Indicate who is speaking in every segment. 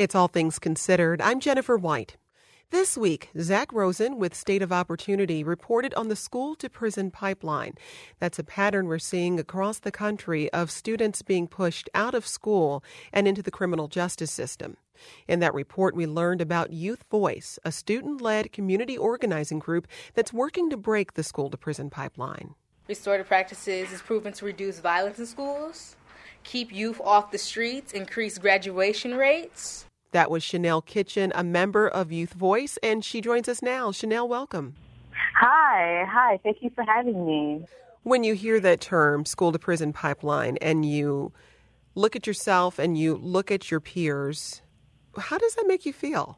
Speaker 1: It's All Things Considered. I'm Jennifer White. This week, Zach Rosen with State of Opportunity reported on the school-to-prison pipeline. That's a pattern we're seeing across the country of students being pushed out of school and into the criminal justice system. In that report, we learned about Youth Voice, a student-led community organizing group that's working to break the school-to-prison pipeline.
Speaker 2: Restorative practices is proven to reduce violence in schools, keep youth off the streets, increase graduation rates.
Speaker 1: That was Chanel Kitchen, a member of Youth Voice, and she joins us now. Chanel, welcome.
Speaker 3: Hi. Thank you for having me.
Speaker 1: When you hear that term, school-to-prison pipeline, and you look at yourself and you look at your peers, how does that make you feel?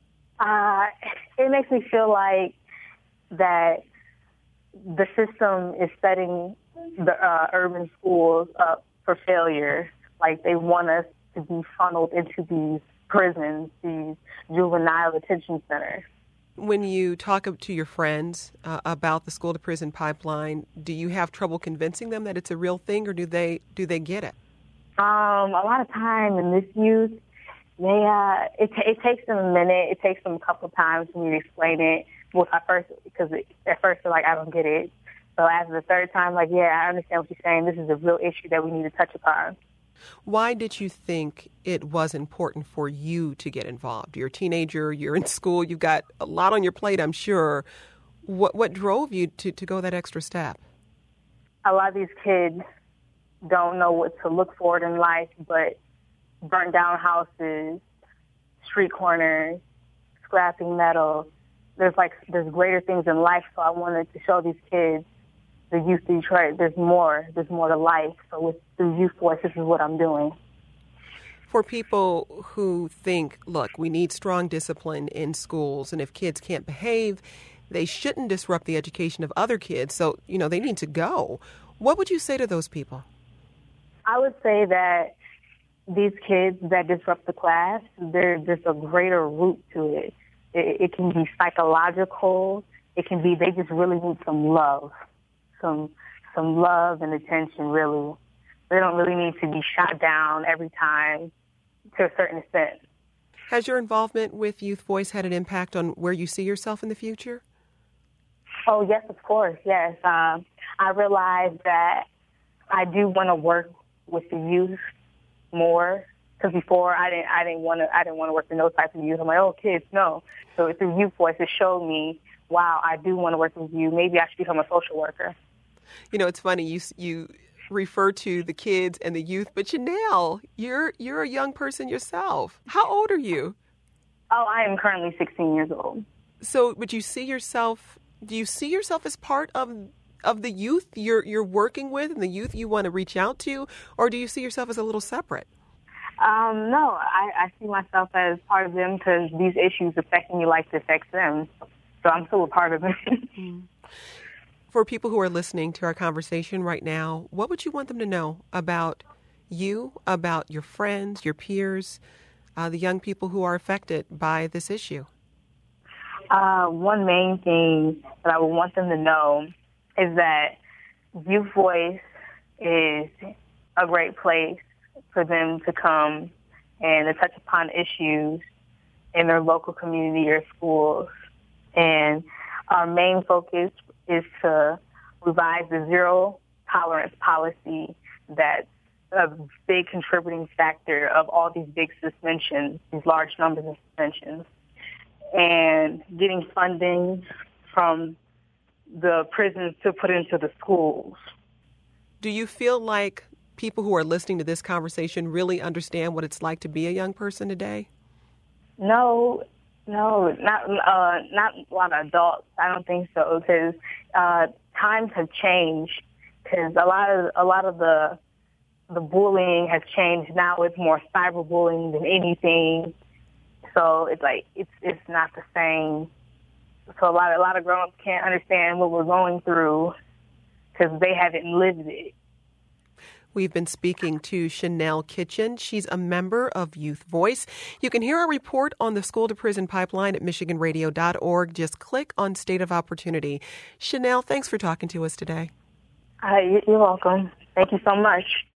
Speaker 3: It makes me feel like that the system is setting the urban schools up for failure. Like they want us to be funneled into these prisons, these juvenile detention centers.
Speaker 1: When you talk to your friends about the school-to-prison pipeline, do you have trouble convincing them that it's a real thing, or do they get it?
Speaker 3: A lot of time in this youth, it takes them a minute. It takes them a couple of times for me to explain it. Well, at first they're like, I don't get it. So after the third time, like, yeah, I understand what you're saying. This is a real issue that we need to touch upon.
Speaker 1: Why did you think it was important for you to get involved? You're a teenager, you're in school, you've got a lot on your plate, I'm sure. What drove you to go that extra step?
Speaker 3: A lot of these kids don't know what to look for in life, but burnt down houses, street corners, scrapping metal. There's greater things in life, so I wanted to show these kids, the youth of Detroit, there's more to life. So through Youth Voice, this is what I'm doing.
Speaker 1: For people who think, look, we need strong discipline in schools, and if kids can't behave, they shouldn't disrupt the education of other kids, so, they need to go. What would you say to those people?
Speaker 3: I would say that these kids that disrupt the class, there's a greater root to it. It can be psychological. It can be they just really need some love. Some love and attention, really. They don't really need to be shot down every time to a certain extent.
Speaker 1: Has your involvement with Youth Voice had an impact on where you see yourself in the future?
Speaker 3: Oh, yes, of course, yes. I realized that I do want to work with the youth more, because before I didn't want to work with those types of youth. I'm like, oh, kids, no. So through Youth Voice, it showed me, wow, I do want to work with you. Maybe I should become a social worker.
Speaker 1: It's funny, you refer to the kids and the youth, but Chanel, you're a young person yourself. How old are you?
Speaker 3: Oh, I am currently 16 years old.
Speaker 1: So, but do you see yourself as part of the youth you're working with and the youth you want to reach out to, or do you see yourself as a little separate?
Speaker 3: No, I see myself as part of them because these issues affect me like it affects them. So I'm still a part of it.
Speaker 1: For people who are listening to our conversation right now, what would you want them to know about you, about your friends, your peers, the young people who are affected by this issue?
Speaker 3: One main thing that I would want them to know is that Youth Voice is a great place for them to come and to touch upon issues in their local community or schools. And our main focus is to revise the zero tolerance policy that's a big contributing factor of all these big suspensions, these large numbers of suspensions, and getting funding from the prisons to put into the schools.
Speaker 1: Do you feel like people who are listening to this conversation really understand what it's like to be a young person today?
Speaker 3: No, not a lot of adults. I don't think so, because times have changed. Because a lot of the bullying has changed. Now it's more cyberbullying than anything. So it's like it's not the same. So a lot of grown-ups can't understand what we're going through because they haven't lived it.
Speaker 1: We've been speaking to Chanel Kitchen. She's a member of Youth Voice. You can hear our report on the school-to-prison pipeline at michiganradio.org. Just click on State of Opportunity. Chanel, thanks for talking to us today.
Speaker 3: You're welcome. Thank you so much.